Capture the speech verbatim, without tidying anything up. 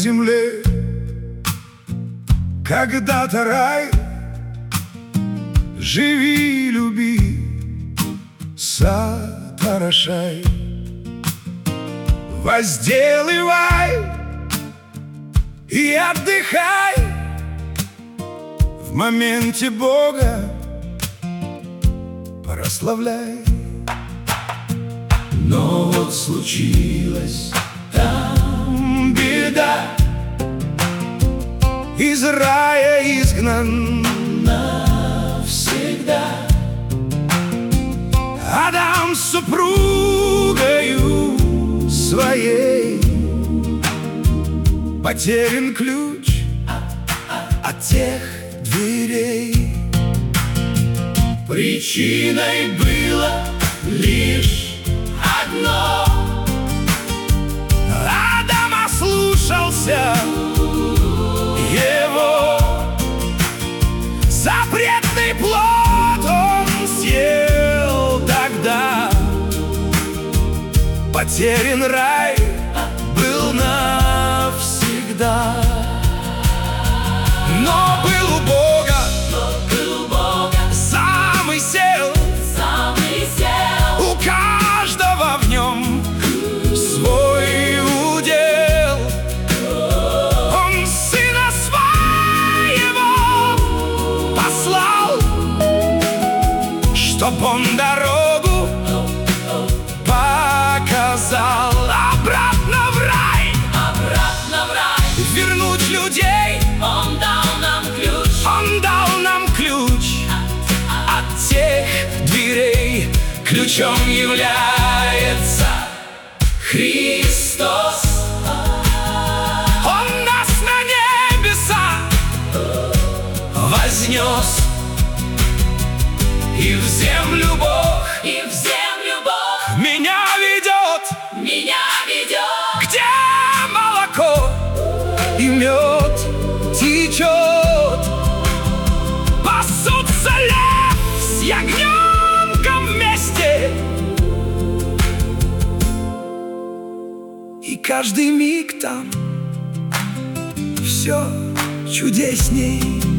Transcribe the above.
земле когда-то рай. Живи, люби, сад орошай, возделывай и отдыхай. В моменте Бога прославляй. Но вот случилась там беда, из рая изгнан навсегда. Адам с супругою своей, потерян ключ от тех дверей. Причиной было лишь одно: Адам ослушался его. Запретный плод он съел тогда. Потерян рай был навсегда. Но был у Бога, Но был у Бога замысел, замысел. у каждого в нем свой удел. Он сына своего послал, чтоб он дорогу показал. Обратно в рай, Обратно в рай вернуть людей. Он дал нам ключ. Он дал нам ключ от тех дверей. Ключом является Христос. Он нас на небеса вознес, и в землю Бог, И в землю Бог меня ведет, меня ведет, где молоко и мед течет. Пасутся лев с ягненком вместе, и каждый миг там все чудесней.